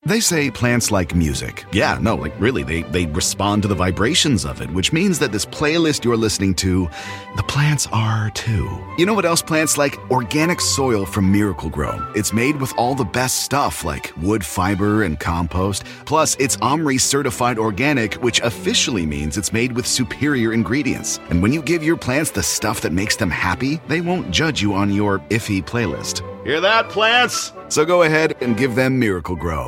They say plants like music. Yeah, no, like really, they respond to the vibrations of it, which means that this playlist you're listening to, the plants are too. You know what else plants like? Organic soil from Miracle-Gro. It's made with all the best stuff like wood fiber and compost. Plus, it's OMRI certified organic, which officially means it's made with superior ingredients. And when you give your plants the stuff that makes them happy, they won't judge you on your iffy playlist. Hear that, plants? So go ahead and give them Miracle-Gro.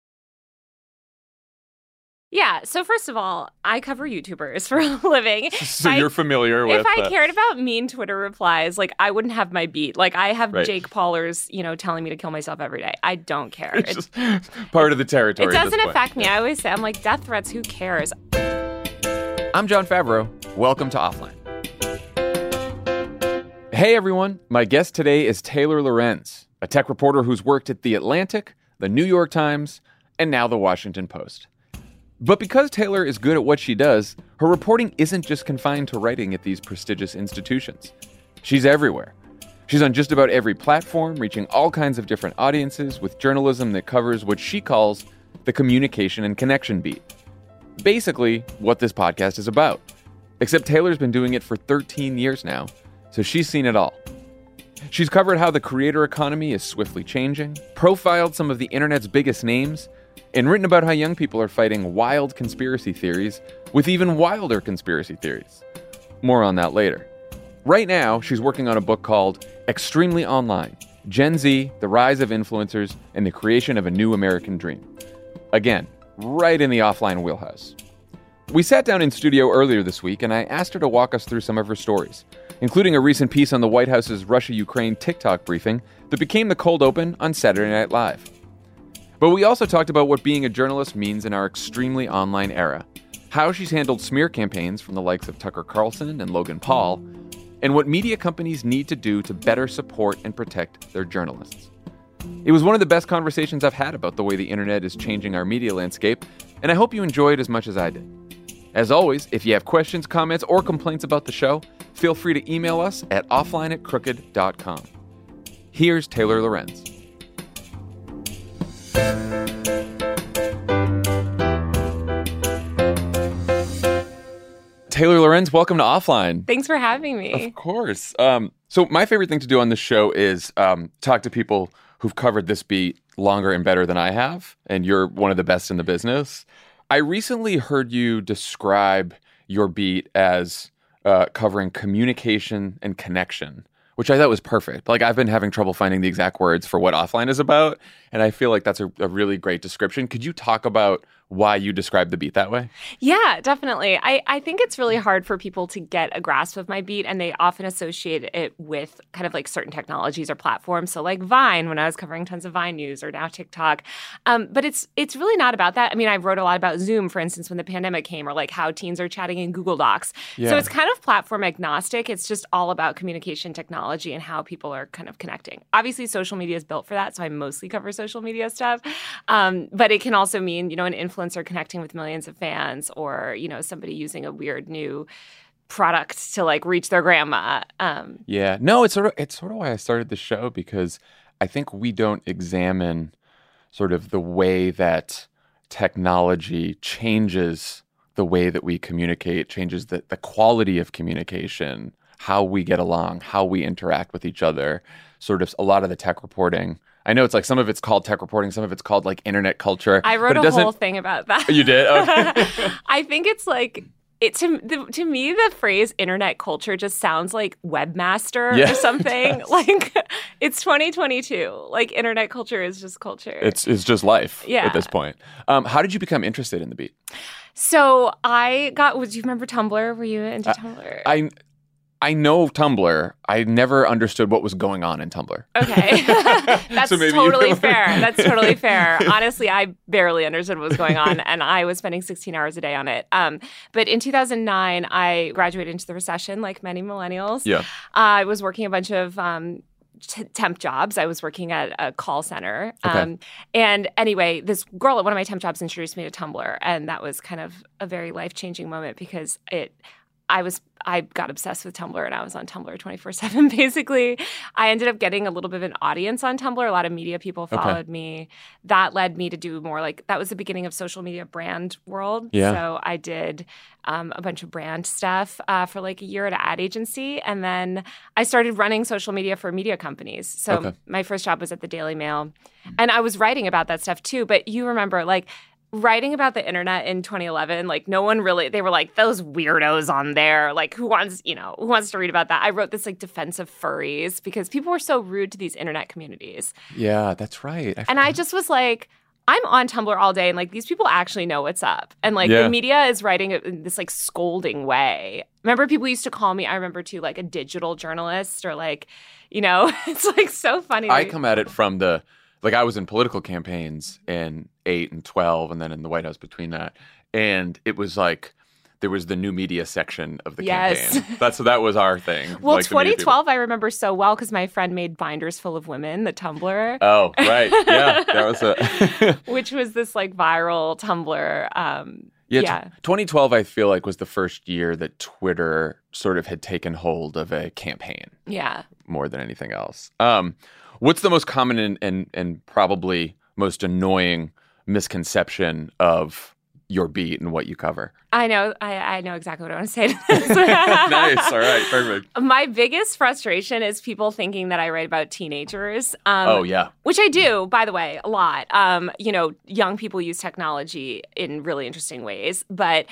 Yeah, so first of all, I cover YouTubers for a living. So you're familiar with... If I cared about mean Twitter replies, like, I wouldn't have my beat. Like, I have Jake Paulers, telling me to kill myself every day. I don't care. It's just part of the territory. It doesn't affect me. I always say, I'm like, death threats, who cares? I'm Jon Favreau. Welcome to Offline. Hey, everyone. My guest today is Taylor Lorenz, a tech reporter who's worked at The Atlantic, The New York Times, and now The Washington Post. But because Taylor is good at what she does, her reporting isn't just confined to writing at these prestigious institutions. She's everywhere. She's on just about every platform, reaching all kinds of different audiences with journalism that covers what she calls the communication and connection beat. Basically, what this podcast is about. Except Taylor's been doing it for 13 years now, so she's seen it all. She's covered how the creator economy is swiftly changing, profiled some of the internet's biggest names, and written about how young people are fighting wild conspiracy theories with even wilder conspiracy theories. More on that later. Right now, she's working on a book called Extremely Online: Gen Z, the Rise of Influencers, and the Creation of a New American Dream. Again, right in the offline wheelhouse. We sat down in studio earlier this week, and I asked her to walk us through some of her stories, including a recent piece on the White House's Russia-Ukraine TikTok briefing that became the cold open on Saturday Night Live. But we also talked about what being a journalist means in our extremely online era, how she's handled smear campaigns from the likes of Tucker Carlson and Logan Paul, and what media companies need to do to better support and protect their journalists. It was one of the best conversations I've had about the way the internet is changing our media landscape, and I hope you enjoyed as much as I did. As always, if you have questions, comments, or complaints about the show, feel free to email us at offline@crooked.com. Here's Taylor Lorenz. Taylor Lorenz, welcome to Offline. Thanks for having me. Of course. So my favorite thing to do on this show is talk to people who've covered this beat longer and better than I have, and you're one of the best in the business. I recently heard you describe your beat as covering communication and connection, which I thought was perfect. Like, I've been having trouble finding the exact words for what Offline is about, and I feel like that's a really great description. Could you talk about why you describe the beat that way? Yeah, definitely. I think it's really hard for people to get a grasp of my beat, and they often associate it with kind of like certain technologies or platforms. So like Vine, when I was covering tons of Vine news, or now TikTok. But it's really not about that. I mean, I wrote a lot about Zoom, for instance, when the pandemic came, or like how teens are chatting in Google Docs. Yeah. So it's kind of platform agnostic. It's just all about communication technology and how people are kind of connecting. Obviously, social media is built for that, so I mostly cover social media stuff. But it can also mean, an influencer connecting with millions of fans, or, somebody using a weird new product to like reach their grandma. Yeah, no, it's sort of why I started the show, because I think we don't examine sort of the way that technology changes the way that we communicate, changes the quality of communication, how we get along, how we interact with each other, sort of a lot of the tech reporting. I know it's like some of it's called tech reporting, some of it's called like internet culture. I wrote a whole thing about that. You did? Okay. I think it's like, to me, the phrase internet culture just sounds like webmaster or something. Yes. Like, it's 2022. Like, internet culture is just culture. It's just life at this point. How did you become interested in the beat? So do you remember Tumblr? Were you into Tumblr? I know Tumblr. I never understood what was going on in Tumblr. Okay. That's totally fair. That's totally fair. Honestly, I barely understood what was going on, and I was spending 16 hours a day on it. But in 2009, I graduated into the recession, like many millennials. Yeah. I was working a bunch of temp jobs. I was working at a call center. Okay. And anyway, this girl at one of my temp jobs introduced me to Tumblr, and that was kind of a very life-changing moment, because I got obsessed with Tumblr, and I was on Tumblr 24/7, basically. I ended up getting a little bit of an audience on Tumblr. A lot of media people followed me. That led me to do more that was the beginning of social media brand world. Yeah. So I did a bunch of brand stuff for a year at an ad agency. And then I started running social media for media companies. So my first job was at the Daily Mail. And I was writing about that stuff too. But you remember, writing about the internet in 2011, no one really, they were those weirdos on there, who wants to read about that? I wrote this defense of furries because people were so rude to these internet communities. Yeah, that's right. I just was I'm on Tumblr all day, and these people actually know what's up. And the media is writing it in this scolding way. Remember, people used to call me, I remember too, a digital journalist, or it's so funny. I come at it from the I was in political campaigns in 8 and 12, and then in the White House between that. And it was there was the new media section of the campaign. That was our thing. Well, 2012 I remember so well because my friend made binders full of women, the Tumblr. Oh, right. Yeah, that was which was this viral Tumblr. 2012 I feel was the first year that Twitter sort of had taken hold of a campaign. Yeah. More than anything else. What's the most common and probably most annoying misconception of your beat and what you cover? I know exactly what I want to say to this. Nice. All right. Perfect. My biggest frustration is people thinking that I write about teenagers. Yeah. Which I do, by the way, a lot. Young people use technology in really interesting ways. But,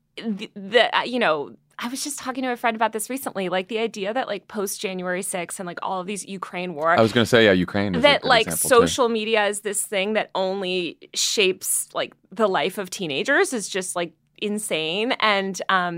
I was just talking to a friend about this recently, the idea that post-January 6th and all of these Ukraine war. I was going to say, Ukraine is that social media is this thing that only shapes the life of teenagers is just insane. And,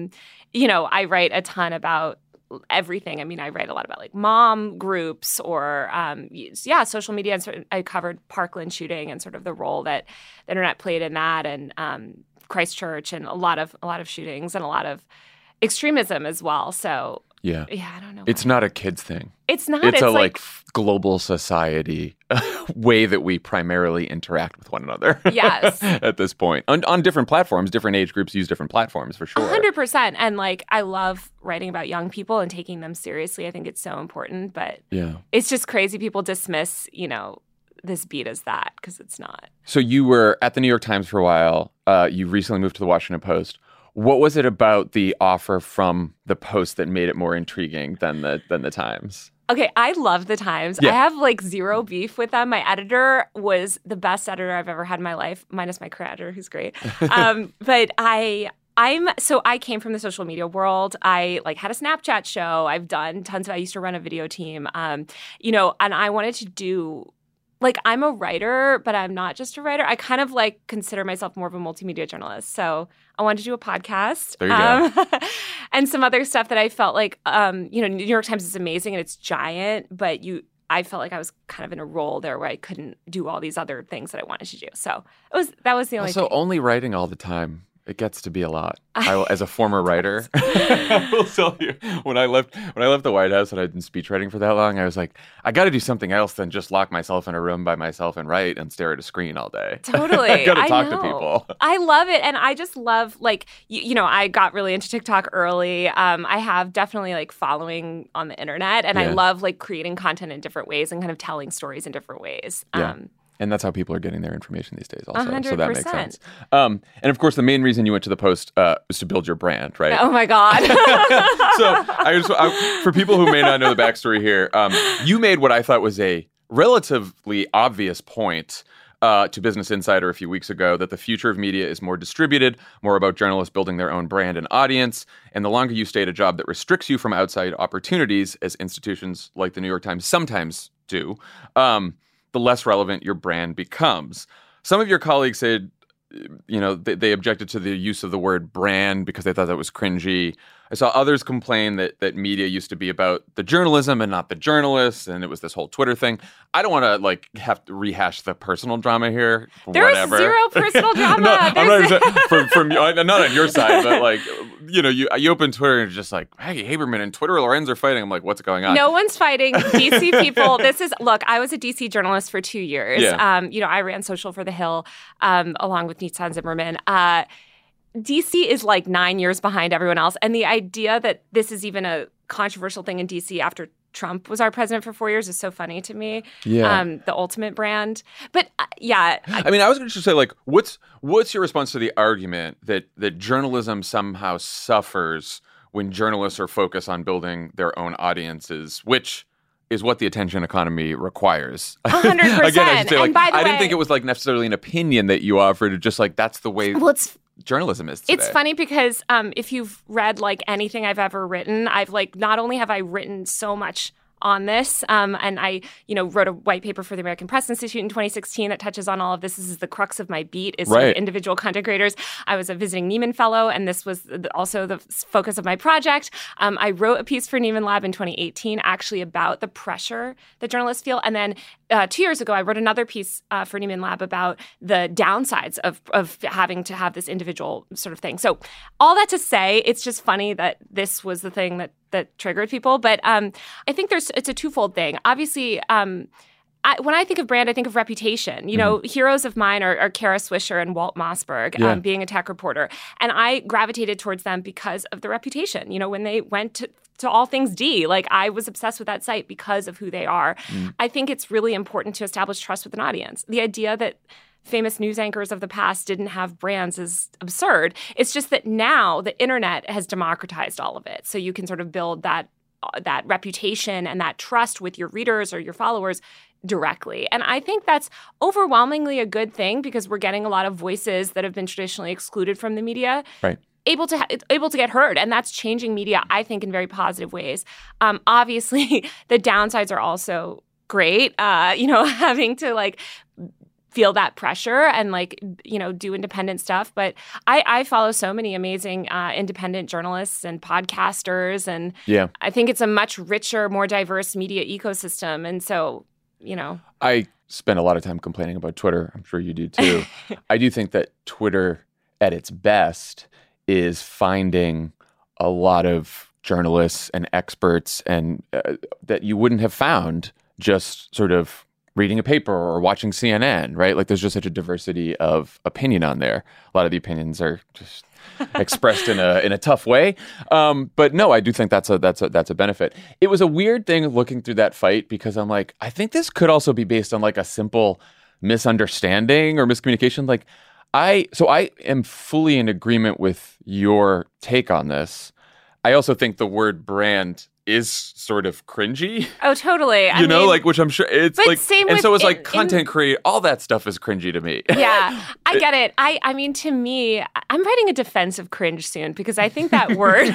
I write a ton about everything. I mean, I write a lot about mom groups or, social media. And I covered Parkland shooting and sort of the role that the internet played in that, and Christchurch, and a lot of shootings and a lot of extremism as well. So yeah, I don't know. It's not a kids thing. It's not. It's a global society way that we primarily interact with one another. Yes. At this point, on different platforms, different age groups use different platforms for sure. 100%. And I love writing about young people and taking them seriously. I think it's so important. But it's just crazy. People dismiss, this beat as that because it's not. So you were at the New York Times for a while. You recently moved to the Washington Post. What was it about the offer from the Post that made it more intriguing than the Times? Okay, I love the Times. Yeah. I have zero beef with them. My editor was the best editor I've ever had in my life, minus my career editor, who's great. But I came from the social media world. I had a Snapchat show. I've done tons of. I used to run a video team. And I wanted to do. I'm a writer, but I'm not just a writer. I kind of consider myself more of a multimedia journalist. So I wanted to do a podcast. There you go. And some other stuff that I felt New York Times is amazing and it's giant, but I felt I was kind of in a role there where I couldn't do all these other things that I wanted to do. So that was the only thing. So only writing all the time. It gets to be a lot. As a former writer, I will tell you, when I left the White House and I'd been speechwriting for that long, I was like, I got to do something else than just lock myself in a room by myself and write and stare at a screen all day. Totally. I got to talk to people. I love it. And I just love, I got really into TikTok early. I have definitely following on the internet, and I love creating content in different ways and kind of telling stories in different ways. Yeah. And that's how people are getting their information these days also. 100%. So that makes sense. And of course, the main reason you went to the Post was to build your brand, right? Oh my God. So for people who may not know the backstory here, you made what I thought was a relatively obvious point to Business Insider a few weeks ago that the future of media is more distributed, more about journalists building their own brand and audience. And the longer you stay at a job that restricts you from outside opportunities, as institutions like the New York Times sometimes do, the less relevant your brand becomes. Some of your colleagues said, they objected to the use of the word brand because they thought that was cringy. I saw others complain that media used to be about the journalism and not the journalists, and it was this whole Twitter thing. I don't want to have to rehash the personal drama here. There's zero personal drama. No, I'm not from not on your side, but you open Twitter and it's just Maggie Haberman and Twitter Lorenz are fighting. I'm like, what's going on? No one's fighting. DC people. I was a DC journalist for 2 years. Yeah. I ran social for The Hill along with Nitzan Zimmerman. DC is like 9 years behind everyone else. And the idea that this is even a controversial thing in DC after Trump was our president for 4 years is so funny to me. Yeah. The ultimate brand. But yeah. I mean, I was going to say, like, what's your response to the argument that journalism somehow suffers when journalists are focused on building their own audiences, which is what the attention economy requires. 100%. Again, I should say, like, and by the I way, didn't think it was like necessarily an opinion that you offered. Just like that's the way journalism is today. It's funny because if you've read like anything I've ever written, I've like not only have I written so much on this, and I, wrote a white paper for the American Press Institute in 2016 that touches on all of this. This is the crux of my beat is sort of individual content creators. I was a visiting Nieman Fellow, and this was also the focus of my project. I wrote a piece for Nieman Lab in 2018 actually about the pressure that journalists feel. And then 2 years ago, I wrote another piece for Nieman Lab about the downsides of having to have this individual sort of thing. So all that to say, it's just funny that this was the thing that triggered people. But I think it's a twofold thing. Obviously, when I think of brand, I think of reputation. Heroes of mine are Kara Swisher and Walt Mossberg, being a tech reporter. And I gravitated towards them because of the reputation. When they went to All Things D, like I was obsessed with that site because of who they are. I think it's really important to establish trust with an audience. The idea that famous news anchors of the past didn't have brands is absurd. It's just that now the internet has democratized all of it. So you can sort of build that reputation and that trust with your readers or your followers directly. And I think that's overwhelmingly a good thing because we're getting a lot of voices that have been traditionally excluded from the media. Right. Able to get heard, and that's changing media, I think, in very positive ways. Obviously, the downsides are also great. Having to like feel that pressure and like do independent stuff. But I follow so many amazing independent journalists and podcasters, and I think it's a much richer, more diverse media ecosystem. And so, I spend a lot of time complaining about Twitter. I'm sure you do too. I do think that Twitter, at its best, is finding a lot of journalists and experts and that you wouldn't have found just sort of reading a paper or watching CNN, right? Like there's just such a diversity of opinion on there. A lot of the opinions are just expressed in a tough way. But no, I do think that's a benefit. It was a weird thing looking through that fight because I'm like, I think this could also be based on like a simple misunderstanding or miscommunication. Like I am fully in agreement with your take on this. I also think the word brand is sort of cringy. Oh, totally. I mean, like, which I'm sure it's but like, same and with so it's like content create, all that stuff is cringy to me. Yeah, I get it. I mean, to me, I'm writing a defense of cringe soon because I think that word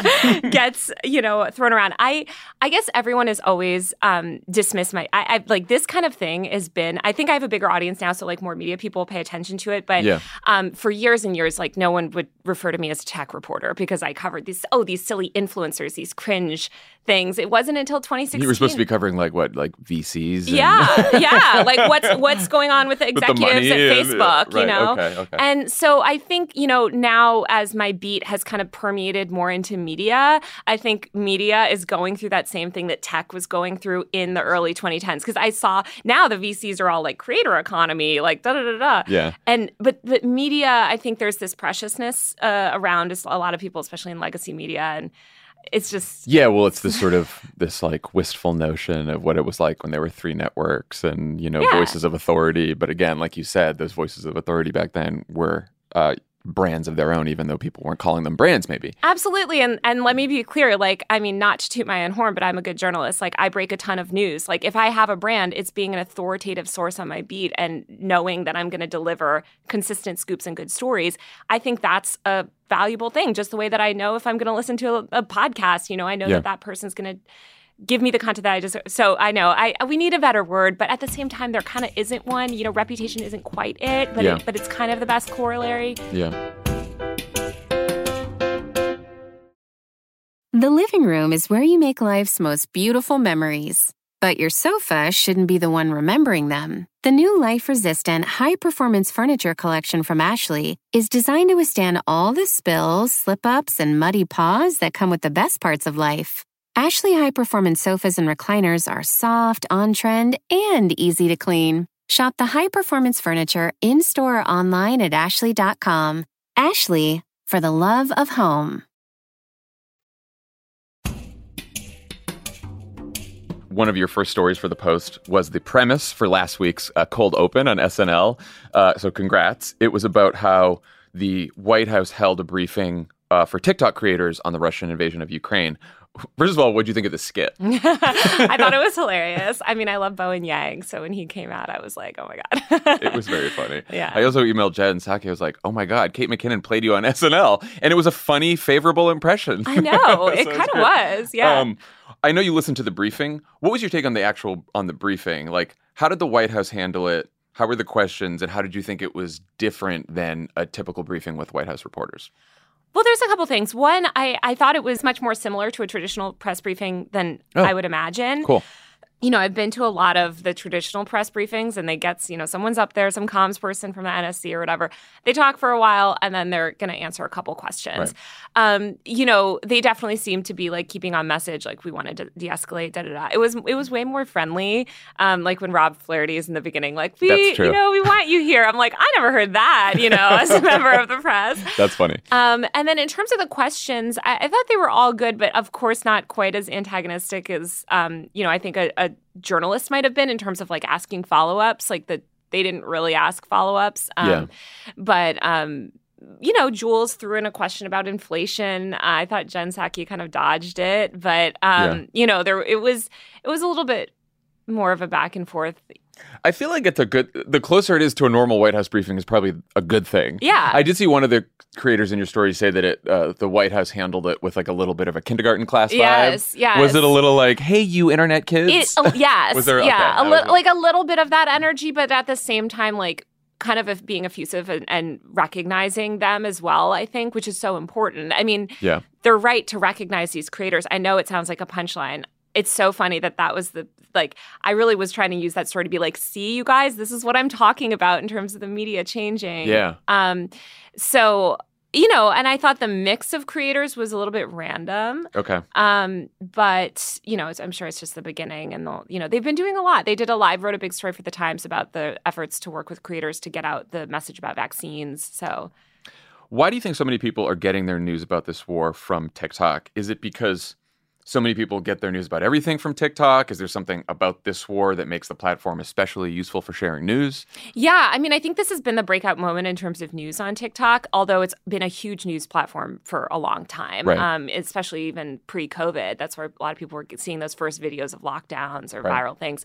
gets, thrown around. I guess everyone has always dismissed I like this kind of thing has been, I think I have a bigger audience now, so like more media people pay attention to it. But for years and years, like no one would refer to me as a tech reporter because I covered these silly influencers, these cringe things. It wasn't until 2016. You were supposed to be covering like VCs? And Yeah. Like what's going on with the executives at Facebook, Okay. And so I think, now as my beat has kind of permeated more into media, I think media is going through that same thing that tech was going through in the early 2010s. Because I saw now the VCs are all like creator economy, like da-da-da-da. Yeah. But media, I think there's this preciousness around a lot of people, especially in legacy media. And it's just... Yeah, well, it's this like wistful notion of what it was like when there were three networks and, voices of authority. But again, like you said, those voices of authority back then were brands of their own, even though people weren't calling them brands, maybe. Absolutely. And let me be clear, like, I mean, not to toot my own horn, but I'm a good journalist. Like, I break a ton of news. Like, if I have a brand, it's being an authoritative source on my beat and knowing that I'm going to deliver consistent scoops and good stories. I think that's a valuable thing, just the way that I know if I'm going to listen to a podcast, I know that person's going to give me the content that I deserve. So I know we need a better word, but at the same time, there kind of isn't one. Reputation isn't quite it, but it's kind of the best corollary. Yeah. The living room is where you make life's most beautiful memories. But your sofa shouldn't be the one remembering them. The new life-resistant, high-performance furniture collection from Ashley is designed to withstand all the spills, slip-ups, and muddy paws that come with the best parts of life. Ashley high-performance sofas and recliners are soft, on-trend, and easy to clean. Shop the high-performance furniture in-store or online at ashley.com. Ashley, for the love of home. One of your first stories for the Post was the premise for last week's Cold Open on SNL. So congrats. It was about how the White House held a briefing for TikTok creators on the Russian invasion of Ukraine. First of all, what did you think of the skit? I thought it was hilarious. I mean, I love Bowen Yang, so when he came out, I was like, oh my God. It was very funny. Yeah. I also emailed Jen Psaki. I was like, oh my God, Kate McKinnon played you on SNL. And it was a funny, favorable impression. I know. It kind of was. Yeah. I know you listened to the briefing. What was your take on the briefing? Like, how did the White House handle it? How were the questions? And how did you think it was different than a typical briefing with White House reporters? Well, there's a couple things. One, I thought it was much more similar to a traditional press briefing than I would imagine. Cool. You know, I've been to a lot of the traditional press briefings, and they get, someone's up there, some comms person from the NSC or whatever. They talk for a while, and then they're going to answer a couple questions. Right. They definitely seem to be like keeping on message, like we wanted to de-escalate, da-da-da. It was way more friendly. Like when Rob Flaherty is in the beginning, like, we want you here. I'm like, I never heard that, as a member of the press. That's funny. And then in terms of the questions, I thought they were all good, but of course not quite as antagonistic as, I think a journalist might have been in terms of like asking follow-ups. Like they didn't really ask follow-ups. But Jules threw in a question about inflation. I thought Jen Psaki kind of dodged it, but it was a little bit more of a back and forth. I feel like the closer it is to a normal White House briefing is probably a good thing. Yeah. I did see one of the creators in your story say that the White House handled it with like a little bit of a kindergarten class vibe. Yes. Was it a little like, hey, you internet kids? Yes. Was there? Yeah. Okay, like a little bit of that energy, but at the same time, like kind of being effusive and recognizing them as well, I think, which is so important. I mean, they're right to recognize these creators. I know it sounds like a punchline. It's so funny that was I really was trying to use that story to be like, see, you guys, this is what I'm talking about in terms of the media changing. Yeah. So, and I thought the mix of creators was a little bit random. Okay. But, I'm sure it's just the beginning and they've been doing a lot. They wrote a big story for the Times about the efforts to work with creators to get out the message about vaccines. So why do you think so many people are getting their news about this war from TikTok? Is it because so many people get their news about everything from TikTok? Is there something about this war that makes the platform especially useful for sharing news? Yeah, I mean, I think this has been the breakout moment in terms of news on TikTok, although it's been a huge news platform for a long time, right. Especially even pre-COVID. That's where a lot of people were seeing those first videos of lockdowns or viral things.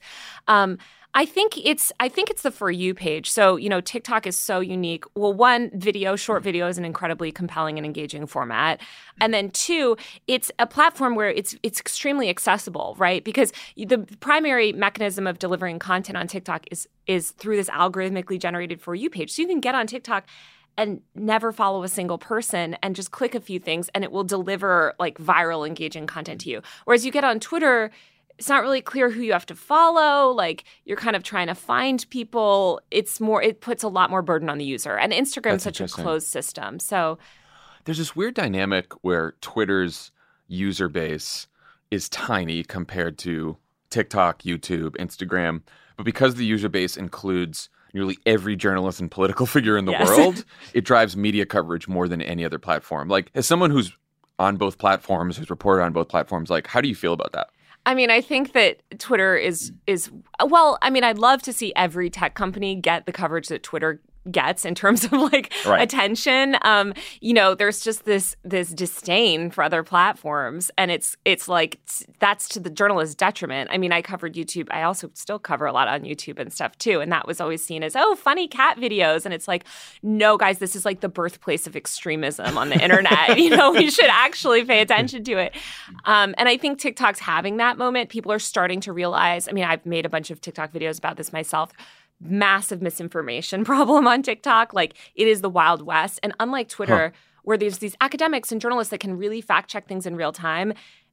I think it's the For You page. So, TikTok is so unique. Well, one, short video is an incredibly compelling and engaging format. And then two, it's a platform where it's extremely accessible, right? Because the primary mechanism of delivering content on TikTok is through this algorithmically generated For You page. So you can get on TikTok and never follow a single person and just click a few things and it will deliver like viral, engaging content to you. Whereas you get on Twitter, it's not really clear who you have to follow. Like you're kind of trying to find people. It puts a lot more burden on the user. And Instagram's such a closed system. So there's this weird dynamic where Twitter's user base is tiny compared to TikTok, YouTube, Instagram. But because the user base includes nearly every journalist and political figure in the world, it drives media coverage more than any other platform. Like as someone who's on both platforms, who's reported on both platforms, like how do you feel about that? I mean, I think that Twitter is well, I mean, I'd love to see every tech company get the coverage that Twitter gets in terms of like attention. There's just this disdain for other platforms, and it's like that's to the journalist's detriment. I mean, I covered YouTube. I also still cover a lot on YouTube and stuff too, and that was always seen as funny cat videos, and it's like, no, guys, this is like the birthplace of extremism on the internet. We should actually pay attention to it. And I think TikTok's having that moment. People are starting to realize. I mean, I've made a bunch of TikTok videos about this myself. Massive misinformation problem on TikTok. Like it is the Wild West. And unlike Twitter, where there's these academics and journalists that can really fact check things in real time,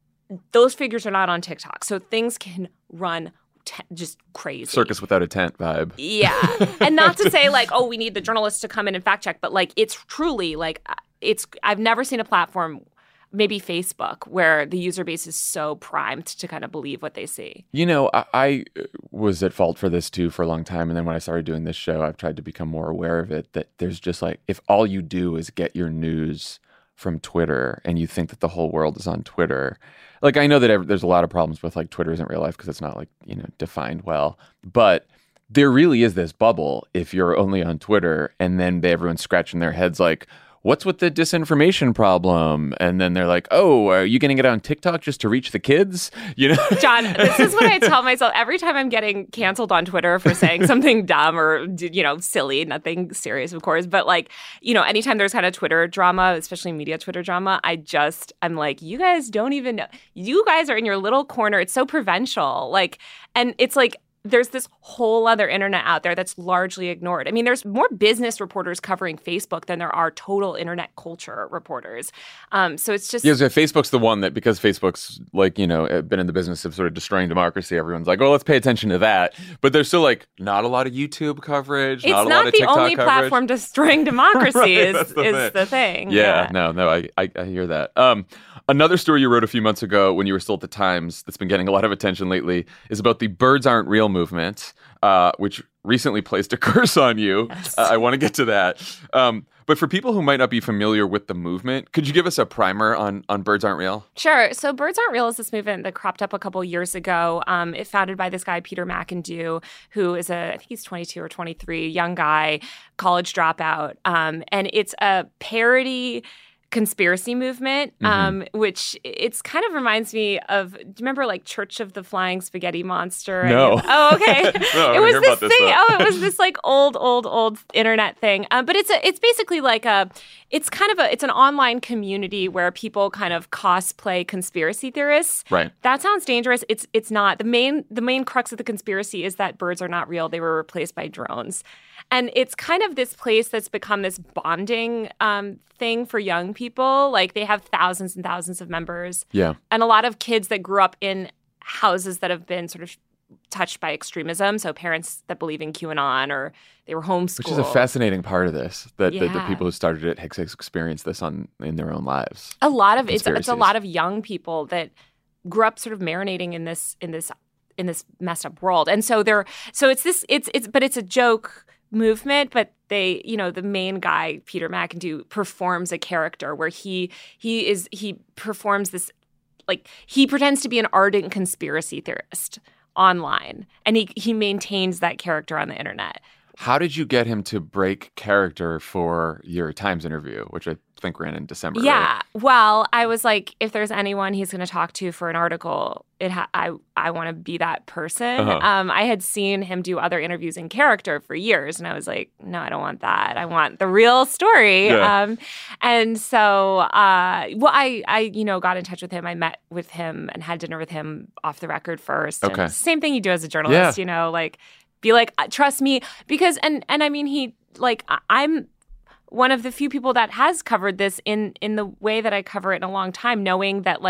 those figures are not on TikTok. So things can run just crazy. Circus without a tent vibe. Yeah. And not to say like, we need the journalists to come in and fact check, but like it's truly like I've never seen a platform, maybe Facebook, where the user base is so primed to kind of believe what they see. I was at fault for this too for a long time. And then when I started doing this show, I've tried to become more aware of it, that there's just like, if all you do is get your news from Twitter and you think that the whole world is on Twitter. Like, I know that there's a lot of problems with like Twitter isn't real life because it's not like, defined well, but there really is this bubble if you're only on Twitter, and then everyone's scratching their heads like, what's with the disinformation problem? And then they're like, oh, are you getting it on TikTok just to reach the kids? John, this is what I tell myself every time I'm getting canceled on Twitter for saying something dumb or, silly, nothing serious, of course. But like, anytime there's kind of Twitter drama, especially media Twitter drama, I'm like, you guys don't even know. You guys are in your little corner. It's so provincial. And it's like, there's this whole other internet out there that's largely ignored. I mean, there's more business reporters covering Facebook than there are total internet culture reporters. So it's just... Yeah, so Facebook's the one that, because Facebook's been in the business of sort of destroying democracy, everyone's like, oh, let's pay attention to that. But there's still not a lot of YouTube coverage, not a lot of TikTok coverage. It's not the only platform destroying democracy right, is the thing. Yeah, no, I hear that. Another story you wrote a few months ago when you were still at the Times that's been getting a lot of attention lately is about the Birds Aren't Real movement, which recently placed a curse on you. Yes. I want to get to that. But for people who might not be familiar with the movement, could you give us a primer on Birds Aren't Real? Sure. So Birds Aren't Real is this movement that cropped up a couple years ago. It's founded by this guy, Peter McIndoe, who is I think he's 22 or 23, young guy, college dropout. And it's a parody conspiracy movement, which it's kind of reminds me of, do you remember like Church of the Flying Spaghetti Monster? No. Oh, okay. No, it was this thing. It was this like old internet thing. But it's basically like it's an online community where people kind of cosplay conspiracy theorists. Right. That sounds dangerous. It's not. The main crux of the conspiracy is that birds are not real. They were replaced by drones. And it's kind of this place that's become this bonding thing for young people. Like they have thousands and thousands of members. Yeah. And a lot of kids that grew up in houses that have been sort of touched by extremism. So parents that believe in QAnon or they were homeschooled. Which is a fascinating part of this, that the people who started it have experienced this in their own lives. A lot of it's a lot of young people that grew up sort of marinating in this messed up world. And so it's a joke movement, but they, the main guy, Peter McIndoe, performs a character where he performs this, like, he pretends to be an ardent conspiracy theorist online, and he maintains that character on the internet. How did you get him to break character for your Times interview, which I think ran in December? Yeah. Right? Well, I was like, if there's anyone he's going to talk to for an article, I want to be that person. Uh-huh. I had seen him do other interviews in character for years, and I was like, no, I don't want that. I want the real story. Yeah. And so, I got in touch with him. I met with him and had dinner with him off the record first. Okay. And same thing you do as a journalist, be like, trust me, because and I mean, I'm one of the few people that has covered this in the way that I cover it in a long time, knowing that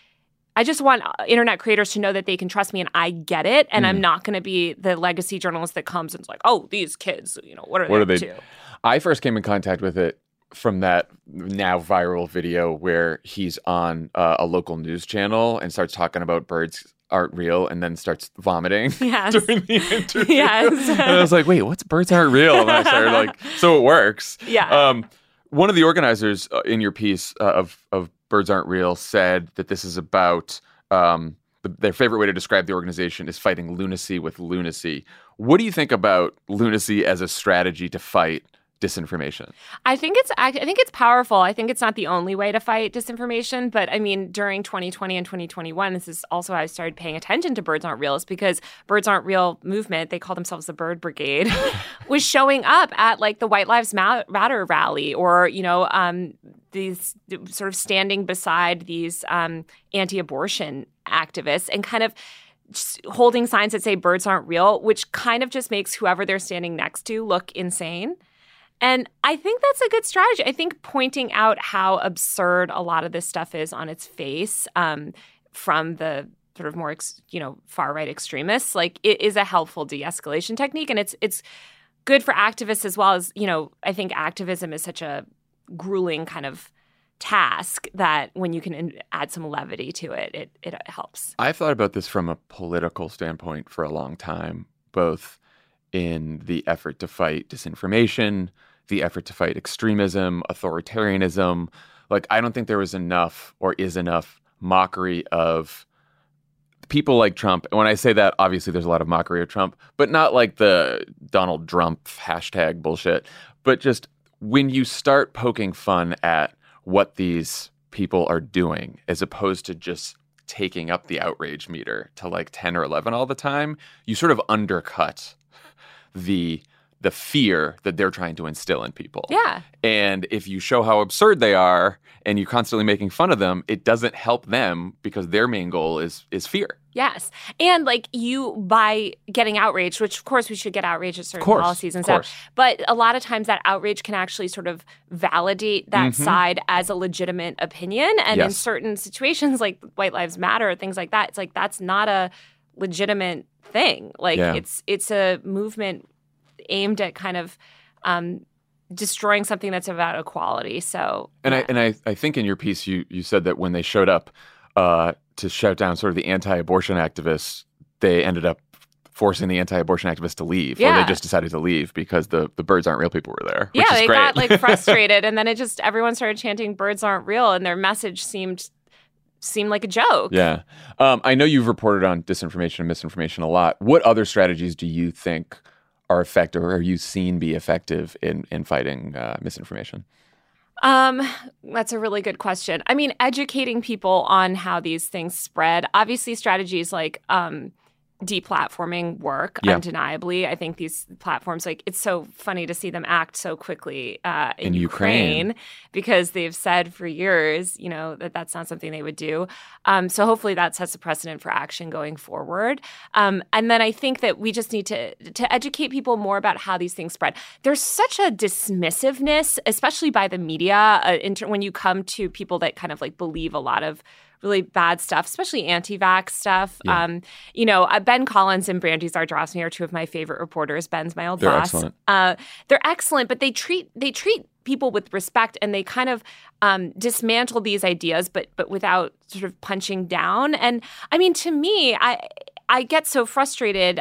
I just want internet creators to know that they can trust me and I get it, and I'm not going to be the legacy journalist that comes and is like, oh, these kids, what are they up to? I first came in contact with it from that now viral video where he's on a local news channel and starts talking about birds aren't real and then starts vomiting during the interview. Yes. And I was like, wait, what's birds aren't real? And I started so it works. Yeah. One of the organizers in your piece of Birds Aren't Real said that this is about their favorite way to describe the organization is fighting lunacy with lunacy. What do you think about lunacy as a strategy to fight disinformation? I think it's powerful. I think it's not the only way to fight disinformation, but I mean, during 2020 and 2021, this is also how I started paying attention to Birds Aren't Real, is because Birds Aren't Real movement, they call themselves the Bird Brigade, was showing up at the White Lives Matter rally, or these sort of standing beside these anti-abortion activists and kind of holding signs that say birds aren't real, which kind of just makes whoever they're standing next to look insane. And I think that's a good strategy. I think pointing out how absurd a lot of this stuff is on its face from the sort of more, far-right extremists, it is a helpful de-escalation technique. And it's good for activists as well as, I think activism is such a grueling kind of task that when you can add some levity to it, it helps. I've thought about this from a political standpoint for a long time, both in the effort to fight disinformation, the effort to fight extremism, authoritarianism. Like, I don't think there was enough or is enough mockery of people like Trump. And when I say that, obviously there's a lot of mockery of Trump, but not like the Donald Trump hashtag bullshit. But just when you start poking fun at what these people are doing, as opposed to just taking up the outrage meter to like 10 or 11 all the time, you sort of undercut the fear that they're trying to instill in people. Yeah. And if you show how absurd they are and you're constantly making fun of them, it doesn't help them because their main goal is fear. Yes. And like you, by getting outraged, which of course we should get outraged at certain policies and stuff, but a lot of times that outrage can actually sort of validate that side as a legitimate opinion. And in certain situations like White Lives Matter or things like that, it's like that's not a legitimate thing. Like it's a movement aimed at kind of destroying something that's about equality. So, and I think in your piece you said that when they showed up to shut down sort of the anti-abortion activists, they ended up forcing the anti-abortion activists to leave, or they just decided to leave because the birds aren't real people were there. Which is they great. got like frustrated, and then everyone started chanting "birds aren't real," and their message seemed like a joke. Yeah, I know you've reported on disinformation and misinformation a lot. What other strategies do you think are effective, or have you seen be effective in fighting misinformation? That's a really good question. I mean, educating people on how these things spread. Obviously, strategies like deplatforming work undeniably. I think these platforms, like, it's so funny to see them act so quickly in Ukraine because they've said for years, you know, that that's not something they would do. So hopefully that sets a precedent for action going forward. And then I think that we just need to educate people more about how these things spread. There's such a dismissiveness, especially by the media, when you come to people that kind of like believe a lot of really bad stuff, especially anti-vax stuff. Yeah. You know, Ben Collins and Brandy Zardrosny are two of my favorite reporters. Ben's my old boss. Excellent. They're excellent, but they treat people with respect, and they kind of dismantle these ideas, but without sort of punching down. And I mean, to me, I get so frustrated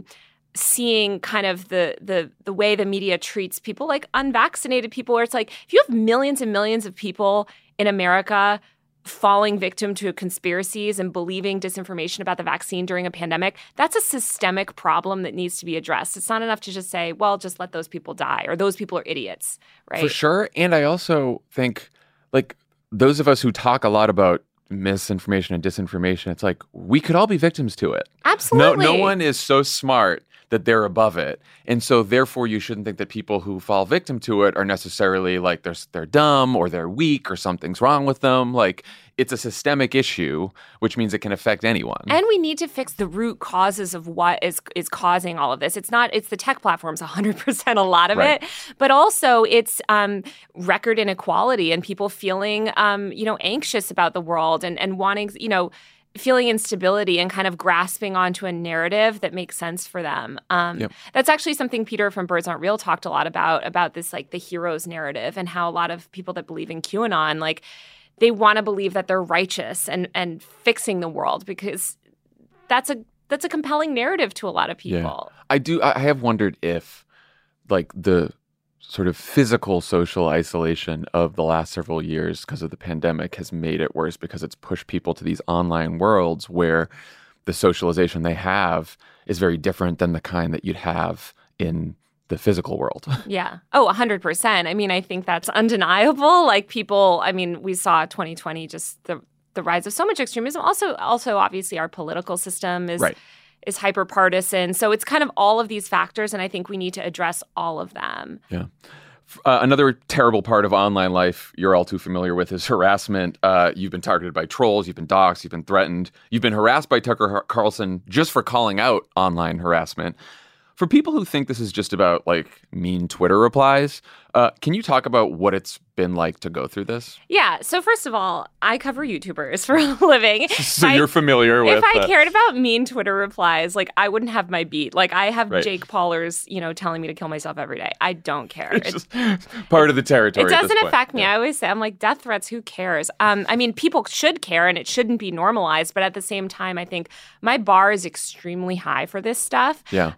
seeing kind of the way the media treats people like unvaccinated people, where it's like, if you have millions and millions of people in America falling victim to conspiracies and believing disinformation about the vaccine during a pandemic, that's a systemic problem that needs to be addressed. It's not enough to just say, well, just let those people die, or those people are idiots, right? For sure. And I also think, like, those of us who talk a lot about misinformation and disinformation, it's like, we could all be victims to it. Absolutely. No one is so smart that they're above it. And so therefore you shouldn't think that people who fall victim to it are necessarily like they're dumb or they're weak or something's wrong with them. Like, it's a systemic issue, which means it can affect anyone. And we need to fix the root causes of what is causing all of this. It's the tech platforms 100%, a lot of it, but also it's record inequality and people feeling anxious about the world and wanting, feeling instability and kind of grasping onto a narrative that makes sense for them. That's actually something Peter from Birds Aren't Real talked a lot about this, like the hero's narrative, and how a lot of people that believe in QAnon, like, they want to believe that they're righteous and fixing the world, because that's a compelling narrative to a lot of people. Yeah. I have wondered if, like, the sort of physical social isolation of the last several years because of the pandemic has made it worse, because it's pushed people to these online worlds where the socialization they have is very different than the kind that you'd have in the physical world. Yeah. Oh, 100%. I mean, I think that's undeniable. Like, people, I mean, we saw 2020, just the rise of so much extremism. Also, obviously, our political system is hyper partisan. So it's kind of all of these factors, and I think we need to address all of them. Yeah. Another terrible part of online life you're all too familiar with is harassment. You've been targeted by trolls, you've been doxxed, you've been threatened. You've been harassed by Tucker Carlson just for calling out online harassment. For people who think this is just about, like, mean Twitter replies, can you talk about what it's been like to go through this? Yeah. So first of all, I cover YouTubers for a living. So you're familiar with... If I cared about mean Twitter replies, like, I wouldn't have my beat. Like, I have Jake Paulers, telling me to kill myself every day. I don't care. It's just part of the territory. It doesn't affect me. I always say, I'm like, death threats, who cares? I mean, people should care, and it shouldn't be normalized. But at the same time, I think my bar is extremely high for this stuff. Yeah.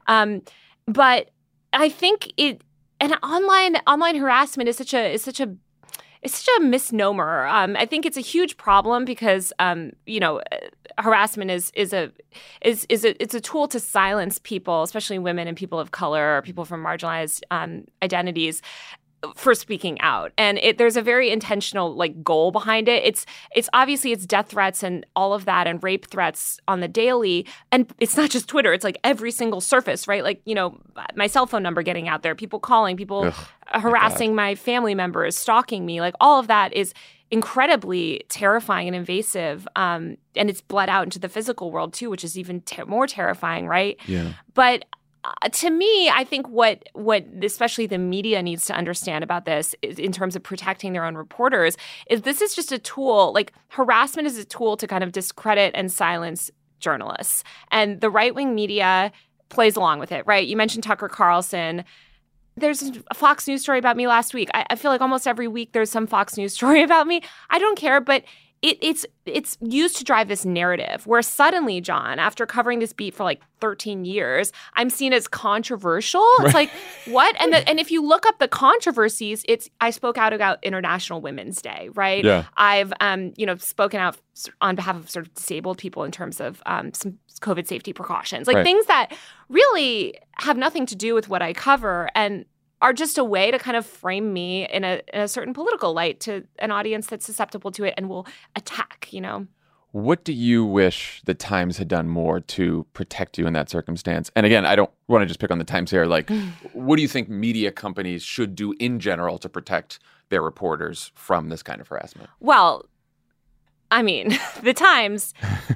But I think online harassment is such a it's such a misnomer. I think it's a huge problem because harassment is a tool to silence people, especially women and people of color or people from marginalized identities, for speaking out. And there's a very intentional goal behind it. It's obviously it's death threats and all of that and rape threats on the daily. And it's not just Twitter. It's every single surface, right? My cell phone number getting out there, people calling, people harassing my family members, stalking me. All of that is incredibly terrifying and invasive. And it's bled out into the physical world too, which is even more terrifying, right? Yeah. But to me, I think what especially the media needs to understand about this is, in terms of protecting their own reporters, is this is just a tool. Harassment is a tool to kind of discredit and silence journalists. And the right-wing media plays along with it, right? You mentioned Tucker Carlson. There's a Fox News story about me last week. I feel like almost every week there's some Fox News story about me. I don't care, but it's used to drive this narrative where suddenly, John, after covering this beat for 13 years, I'm seen as controversial. It's what? And if you look up the controversies, I spoke out about International Women's Day, right? Yeah. I've spoken out on behalf of sort of disabled people in terms of some COVID safety precautions, things that really have nothing to do with what I cover and are just a way to kind of frame me in a certain political light to an audience that's susceptible to it and will attack, What do you wish the Times had done more to protect you in that circumstance? And again, I don't want to just pick on the Times here. What do you think media companies should do in general to protect their reporters from this kind of harassment? Well, I mean, the Times,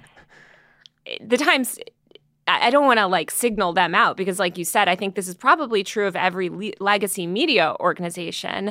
I don't want to signal them out because, like you said, I think this is probably true of every legacy media organization.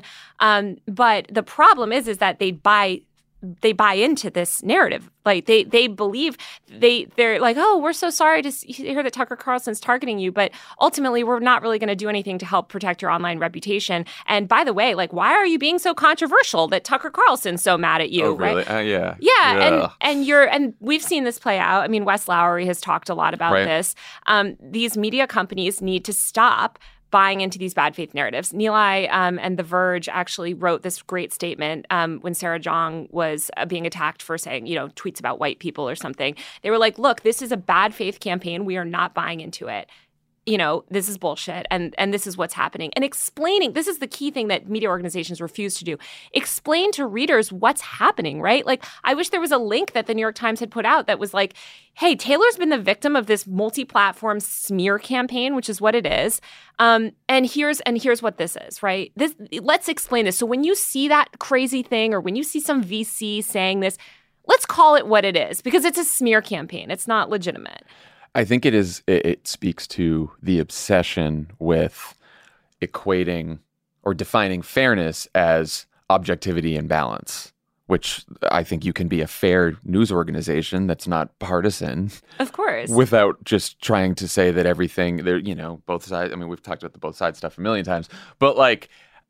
But the problem is that they buy into this narrative. They believe they're oh, we're so sorry to hear that Tucker Carlson's targeting you, but ultimately we're not really going to do anything to help protect your online reputation. And by the way, why are you being so controversial that Tucker Carlson's so mad at you? Oh, really? Right? Yeah. Yeah. And we've seen this play out. I mean, Wes Lowery has talked a lot about this. These media companies need to stop buying into these bad faith narratives. Nilay and The Verge actually wrote this great statement when Sarah Jeong was being attacked for saying, tweets about white people or something. They were look, this is a bad faith campaign. We are not buying into it. This is bullshit and this is what's happening. And explaining, this is the key thing that media organizations refuse to do. Explain to readers what's happening, right? I wish there was a link that the New York Times had put out that was hey, Taylor's been the victim of this multi-platform smear campaign, which is what it is. And here's what this is, right? Let's explain this. So when you see that crazy thing or when you see some VC saying this, let's call it what it is because it's a smear campaign. It's not legitimate. I think it speaks to the obsession with equating or defining fairness as objectivity and balance, which I think you can be a fair news organization that's not partisan. Of course. Without just trying to say that everything, both sides, I mean, we've talked about the both sides stuff a million times, but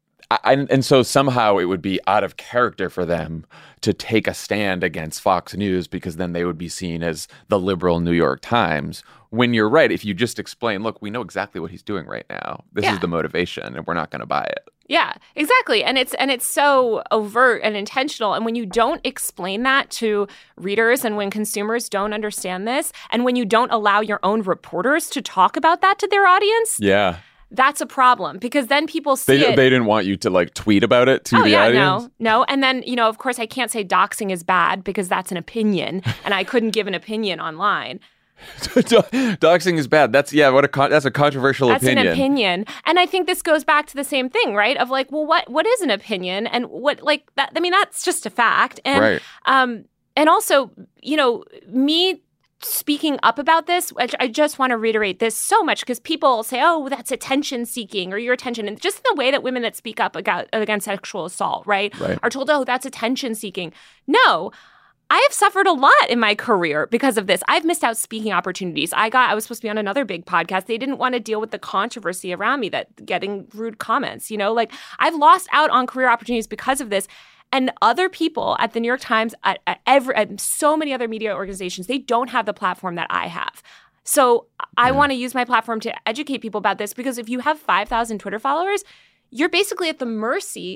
and so somehow it would be out of character for them to take a stand against Fox News because then they would be seen as the liberal New York Times. When you're right, if you just explain, look, we know exactly what he's doing right now. This is the motivation, and we're not going to buy it. Yeah, exactly. And it's so overt and intentional. And when you don't explain that to readers and when consumers don't understand this, and when you don't allow your own reporters to talk about that to their audience, that's a problem because then people see it. They didn't want you to tweet about it to the audience? No. And then, of course, I can't say doxing is bad because that's an opinion and I couldn't give an opinion online. Doxing is bad. That's a controversial opinion. That's an opinion. And I think this goes back to the same thing, right? Of what is an opinion and what that? I mean, that's just a fact. And and also, me speaking up about this, which I just want to reiterate this so much because people say, oh, that's attention seeking or your attention. And just the way that women that speak up against sexual assault, right, are told, oh, that's attention seeking. No, I have suffered a lot in my career because of this. I've missed out speaking opportunities. I was supposed to be on another big podcast. They didn't want to deal with the controversy around me, that getting rude comments, I've lost out on career opportunities because of this. And other people at the New York Times, at so many other media organizations, they don't have the platform that I have. So I want to use my platform to educate people about this because if you have 5,000 Twitter followers, you're basically at the mercy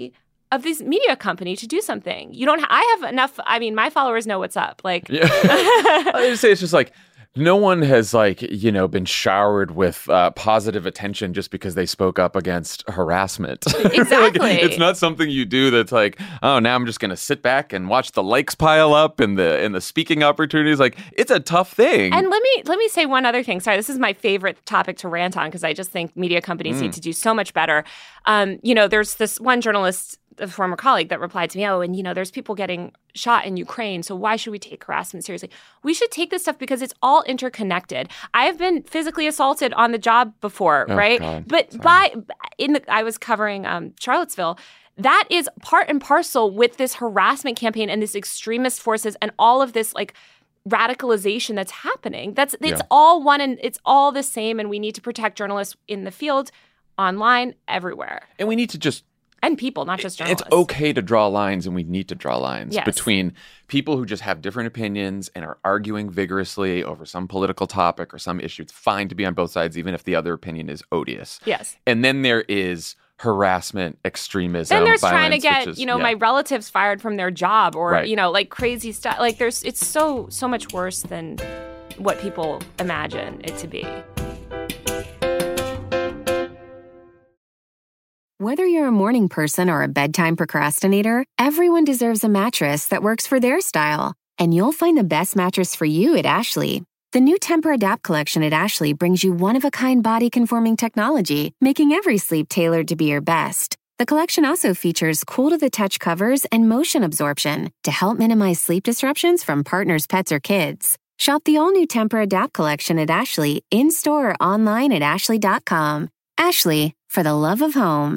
of this media company to do something. You don't. I have enough. I mean, my followers know what's up. Like, Yeah. I would say it's just like no one has been showered with positive attention just because they spoke up against harassment. Exactly. It's not something you do that's like, oh, now I'm just going to sit back and watch the likes pile up and the speaking opportunities. Like, it's a tough thing. And let me say one other thing. Sorry, this is my favorite topic to rant on because I just think media companies need to do so much better. There's this one journalist, a former colleague, that replied to me, there's people getting shot in Ukraine, so why should we take harassment seriously? We should take this stuff because it's all interconnected. I have been physically assaulted on the job before, right? God. But I was covering Charlottesville. That is part and parcel with this harassment campaign and this extremist forces and all of this like radicalization that's happening. It's all one and it's all the same, and we need to protect journalists in the field, online, everywhere. And we need to just and people, not just journalists. It's okay to draw lines, and we need to draw lines Yes. between people who just have different opinions and are arguing vigorously over some political topic or some issue. It's fine to be on both sides, even if the other opinion is odious. Yes. And then there is harassment, extremism, Then there's violence, trying to get, which is, my relatives fired from their job or, Right. like crazy stuff. Like it's so much worse than what people imagine it to be. Whether you're a morning person or a bedtime procrastinator, everyone deserves a mattress that works for their style. And you'll find the best mattress for you at Ashley. The new Temper-Adapt collection at Ashley brings you one-of-a-kind body-conforming technology, making every sleep tailored to be your best. The collection also features cool-to-the-touch covers and motion absorption to help minimize sleep disruptions from partners, pets, or kids. Shop the all-new Temper-Adapt collection at Ashley, in-store or online at ashley.com. Ashley, for the love of home.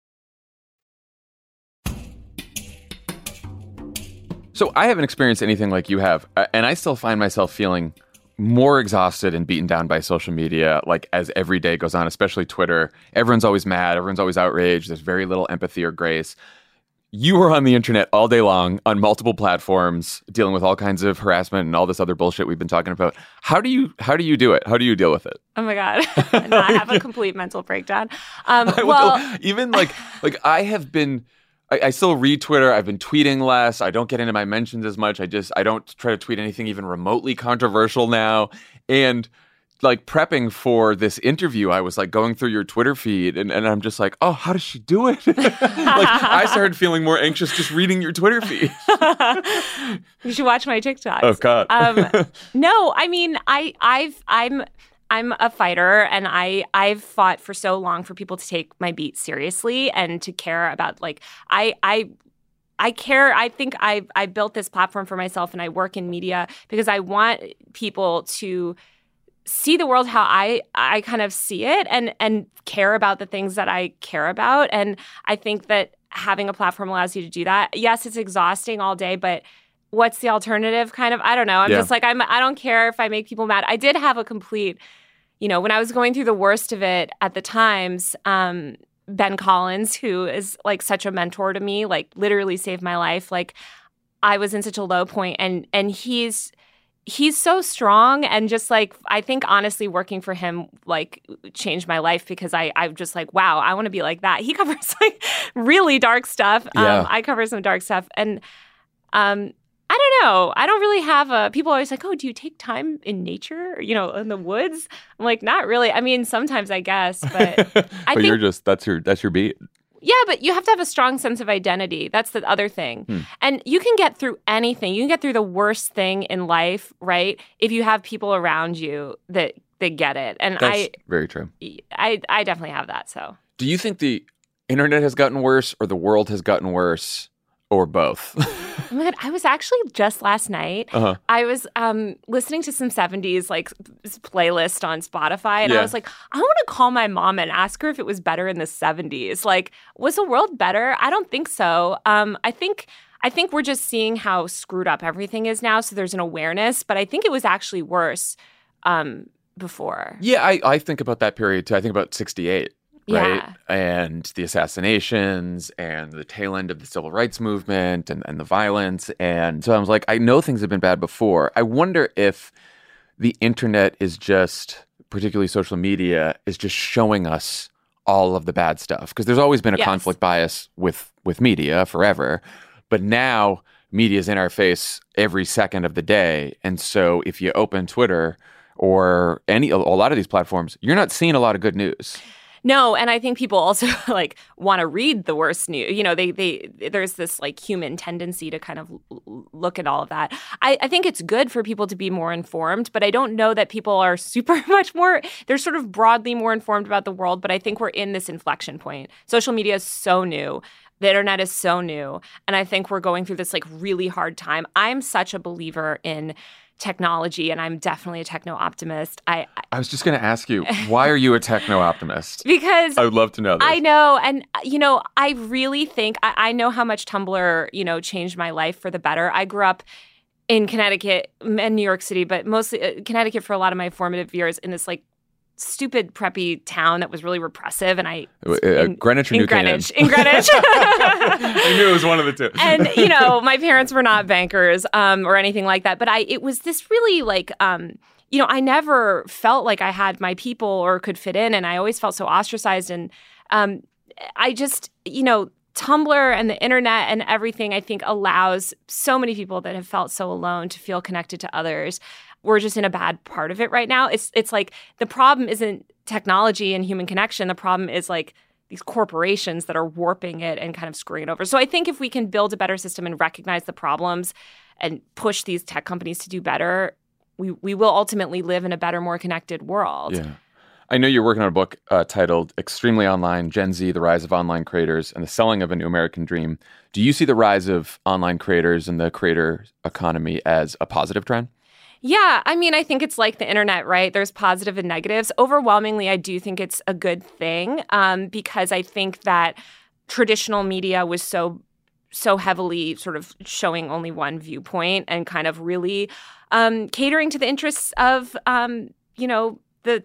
So I haven't experienced anything like you have, and I still find myself feeling more exhausted and beaten down by social media, like as every day goes on, especially Twitter. Everyone's always mad. Everyone's always outraged. There's very little empathy or grace. You are on the internet all day long on multiple platforms, dealing with all kinds of harassment and all this other bullshit we've been talking about. How do you do it? How do you deal with it? Oh my God. No, I have a complete mental breakdown. Even like I have been, I still read Twitter. I've been tweeting less. I don't get into my mentions as much. I don't try to tweet anything even remotely controversial now. And like prepping for this interview, I was like going through your Twitter feed and I'm just like, oh, how does she do it? Like I started feeling more anxious just reading your Twitter feed. You should watch my TikToks. Oh God. No, I mean, I'm a fighter, and I've fought for so long for people to take my beat seriously and to care about I care. I think I built this platform for myself, and I work in media because I want people to see the world how I kind of see it and care about the things that I care about. And I think that having a platform allows you to do that. Yes, it's exhausting all day, but what's the alternative? Kind of, I don't know. I'm just like, I don't care if I make people mad. I did have a complete, when I was going through the worst of it at the Times, Ben Collins, who is like such a mentor to me, like literally saved my life. Like I was in such a low point, and he's so strong, and just like I think honestly working for him like changed my life because I'm just like, wow, I want to be like that. He covers like really dark stuff. I cover some dark stuff, and I don't know. I don't really have people always like, oh, do you take time in nature, in the woods? I'm like, not really. I mean, sometimes I guess, but I think you're just, that's your beat. Yeah, but you have to have a strong sense of identity. That's the other thing. And you can get through anything. You can get through the worst thing in life, right? If you have people around you that get it. And that's very true. I definitely have that, so. Do you think the internet has gotten worse or the world has gotten worse or both? Oh my God, I was actually just last night, I was listening to some 70s like playlist on Spotify, and I was like, I want to call my mom and ask her if it was better in the 70s. Like, was the world better? I don't think so. I think we're just seeing how screwed up everything is now, so there's an awareness, but I think it was actually worse before. Yeah, I think about that period too. I think about 68. Right. Yeah. And the assassinations and the tail end of the civil rights movement and the violence. And so I was like, I know things have been bad before. I wonder if the internet is just, particularly social media, is just showing us all of the bad stuff, because there's always been a Yes. conflict bias with media forever, but now media's in our face every second of the day, and so if you open Twitter or a lot of these platforms, you're not seeing a lot of good news. No, and I think people also like want to read the worst news. You know, there's this like human tendency to kind of look at all of that. I think it's good for people to be more informed, but I don't know that people are super much more. They're sort of broadly more informed about the world, but I think we're in this inflection point. Social media is so new. The internet is so new, and I think we're going through this like really hard time. I'm such a believer in technology, and I'm definitely a techno optimist. I was just going to ask you, why are you a techno optimist? Because I would love to know this. I know, and I really think I know how much Tumblr changed my life for the better. I grew up in Connecticut and New York City, but mostly Connecticut for a lot of my formative years in this like stupid preppy town that was really repressive, and Greenwich or New Canaan? In Greenwich. I knew it was one of the two. And my parents were not bankers or anything like that, but it was this really like I never felt like I had my people or could fit in, and I always felt so ostracized, and I just Tumblr and the internet and everything, I think, allows so many people that have felt so alone to feel connected to others. We're just in a bad part of it right now. It's like the problem isn't technology and human connection. The problem is like these corporations that are warping it and kind of screwing it over. So I think if we can build a better system and recognize the problems and push these tech companies to do better, we will ultimately live in a better, more connected world. Yeah. I know you're working on a book titled Extremely Online, Gen Z, The Rise of Online Creators and the Selling of a New American Dream. Do you see the rise of online creators and the creator economy as a positive trend? Yeah, I mean, I think it's like the internet, right? There's positive and negatives. Overwhelmingly, I do think it's a good thing because I think that traditional media was so heavily sort of showing only one viewpoint and kind of really catering to the interests of, the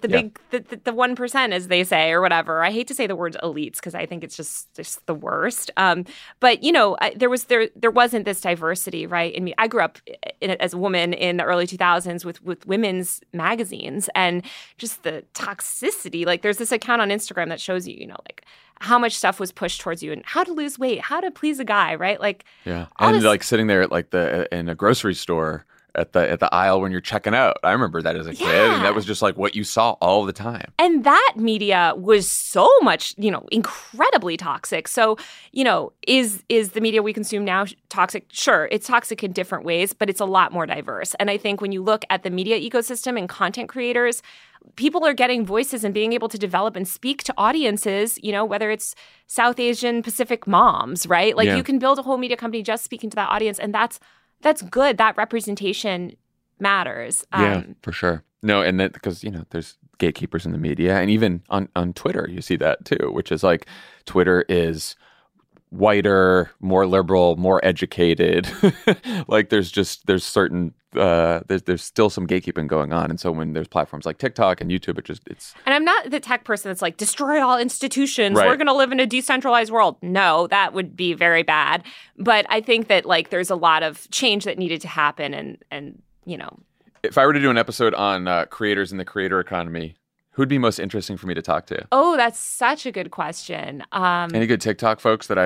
1%, as they say, or whatever. I hate to say the word elites because I think it's just the worst. But there wasn't this diversity, right? I mean, I grew up as a woman in the early 2000s with women's magazines, and just the toxicity. Like, there's this account on Instagram that shows you, like how much stuff was pushed towards you and how to lose weight, how to please a guy, right? Like, yeah, and like sitting there at like in a grocery store. At the aisle when you're checking out. I remember that as a kid, and that was just like what you saw all the time. And that media was so much, incredibly toxic. So, is the media we consume now toxic? Sure, it's toxic in different ways, but it's a lot more diverse. And I think when you look at the media ecosystem and content creators, people are getting voices and being able to develop and speak to audiences, whether it's South Asian Pacific moms, right? Like, you can build a whole media company just speaking to that audience, and that's good. That representation matters. Yeah, for sure. No, and that because, there's gatekeepers in the media, and even on Twitter, you see that too, which is like Twitter is whiter, more liberal, more educated. Like there's certain there's still some gatekeeping going on, and so when there's platforms like TikTok and YouTube, it's. And I'm not the tech person that's like destroy all institutions. Right. We're going to live in a decentralized world. No, that would be very bad. But I think that like there's a lot of change that needed to happen, and. If I were to do an episode on creators in the creator economy, who'd be most interesting for me to talk to? Oh, that's such a good question. Any good TikTok folks that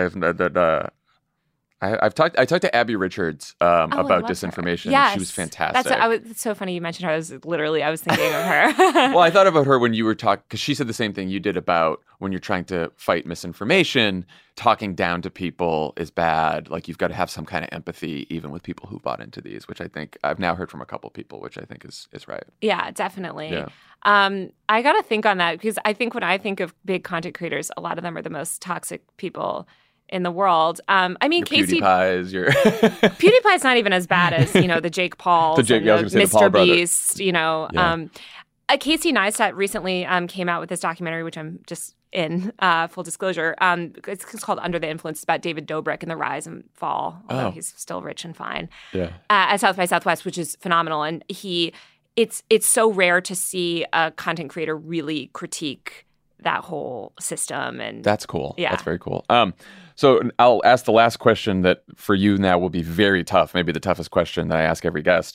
I talked to Abby Richards about disinformation. Yes. She was fantastic. It's so funny you mentioned her. I was thinking of her. Well, I thought about her when you were talking, because she said the same thing you did about when you're trying to fight misinformation, talking down to people is bad. Like, you've got to have some kind of empathy, even with people who bought into these, which I think I've now heard from a couple people, which I think is right. Yeah, definitely. Yeah. I got to think on that, because I think when I think of big content creators, a lot of them are the most toxic people in the world. I mean, your Casey PewDiePie's, PewDiePie's not even as bad as the Jake Pauls, the Mr. Beast. Yeah. Casey Neistat recently came out with this documentary, which I'm just in, full disclosure. It's called Under the Influence. It's about David Dobrik and the rise and fall, although he's still rich and fine. Yeah. At South by Southwest, which is phenomenal. And it's so rare to see a content creator really critique that whole system. And that's cool. Yeah. That's very cool. So I'll ask the last question that for you now will be very tough, maybe the toughest question that I ask every guest.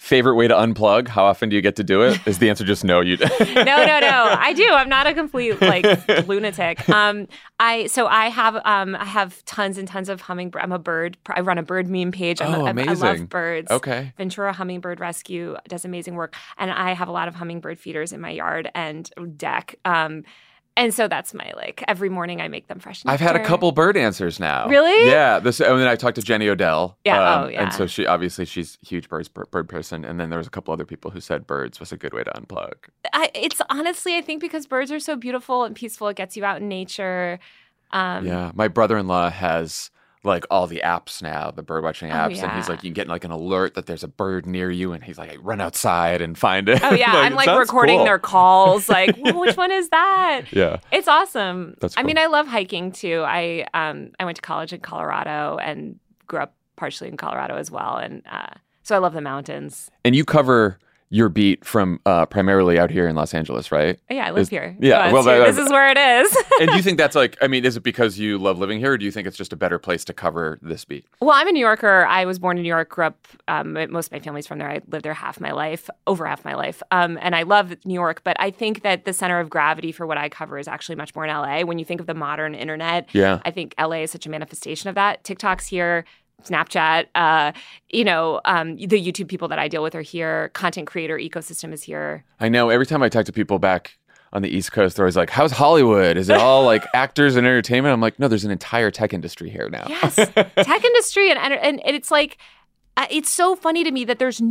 Favorite way to unplug? How often do you get to do it? Is the answer just no? No. I do. I'm not a complete lunatic. I have tons and tons of hummingbird. I'm a bird. I run a bird meme page. Amazing. I love birds. Okay. Ventura Hummingbird Rescue does amazing work, and I have a lot of hummingbird feeders in my yard and deck. And so that's my every morning I make them fresh. I've had a couple bird answers now. Really? Yeah. And then I talked to Jenny Odell. Yeah. And so she's a huge bird person. And then there was a couple other people who said birds was a good way to unplug. It's honestly, I think because birds are so beautiful and peaceful, it gets you out in nature. Yeah. My brother-in-law has all the apps now, the bird watching apps, and he's you can get an alert that there's a bird near you, and he's I run outside and find it. Oh yeah, I'm recording cool. their calls. Whoa, which one is that? Yeah, it's awesome. That's cool. I mean, I love hiking too. I went to college in Colorado and grew up partially in Colorado as well, and so I love the mountains. And you cover your beat from primarily out here in Los Angeles, right? Yeah, I live here. Yeah, this is where it is. And do you think that's is it because you love living here, or do you think it's just a better place to cover this beat? Well, I'm a New Yorker. I was born in New York, grew up, most of my family's from there. I lived there over half my life. And I love New York, but I think that the center of gravity for what I cover is actually much more in LA. When you think of the modern internet, I think LA is such a manifestation of that. TikTok's here. Snapchat, the YouTube people that I deal with are here. Content creator ecosystem is here. I know. Every time I talk to people back on the East Coast, they're always like, how's Hollywood? Is it all actors and entertainment? I'm like, no, there's an entire tech industry here now. Yes. Tech industry. And it's it's so funny to me that there's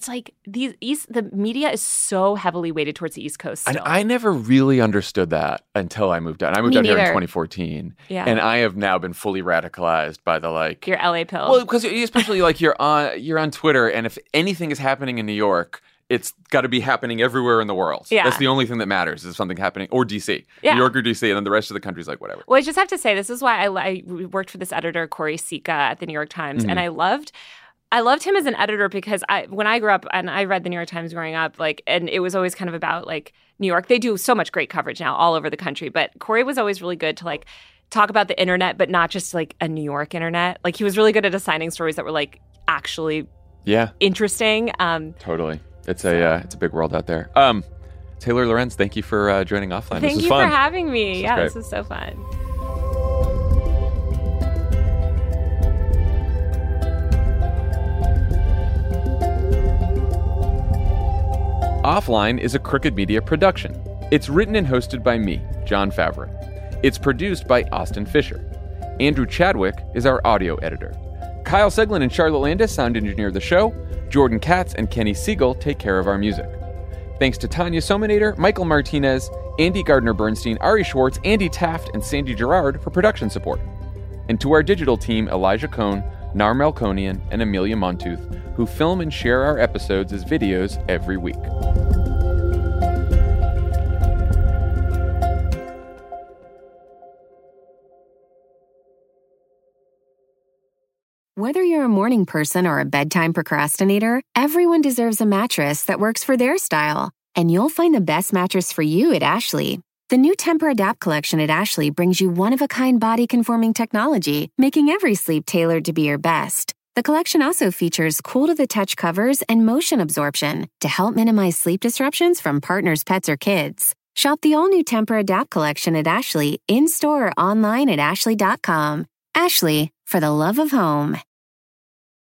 the media is so heavily weighted towards the East Coast still. I never really understood that until I moved out. I moved out here in 2014. Yeah. And I have now been fully radicalized by the your LA pill. Well, because especially you're on Twitter, and if anything is happening in New York, it's got to be happening everywhere in the world. Yeah. That's the only thing that matters is something happening, or DC. Yeah. New York or DC, and then the rest of the country's whatever. Well, I just have to say, this is why I worked for this editor, Corey Sika, at the New York Times, and I loved him as an editor because when I grew up and I read the New York Times growing up, and it was always kind of about New York. They do so much great coverage now all over the country, but Corey was always really good to talk about the internet, but not just a New York internet. He was really good at assigning stories that were actually interesting. Totally. It's a big world out there. Taylor Lorenz, thank you for joining Offline. Thank you fun. for having me. This was so fun. Offline is a Crooked Media production. It's written and hosted by me, Jon Favreau. It's produced by Austin Fisher. Andrew Chadwick is our audio editor. Kyle Seglin and Charlotte Landis sound engineer the show. Jordan Katz and Kenny Siegel take care of our music. Thanks to Tanya Sominator, Michael Martinez, Andy Gardner-Bernstein, Ari Schwartz, Andy Taft, and Sandy Gerard for production support. And to our digital team, Elijah Cohn, Nar Melkonian, and Amelia Montooth, who film and share our episodes as videos every week. Whether you're a morning person or a bedtime procrastinator, everyone deserves a mattress that works for their style. And you'll find the best mattress for you at Ashley. The new Tempur-Adapt collection at Ashley brings you one-of-a-kind body-conforming technology, making every sleep tailored to be your best. The collection also features cool-to-the-touch covers and motion absorption to help minimize sleep disruptions from partners, pets, or kids. Shop the all-new Tempur-Adapt collection at Ashley, in-store or online at ashley.com. Ashley, for the love of home.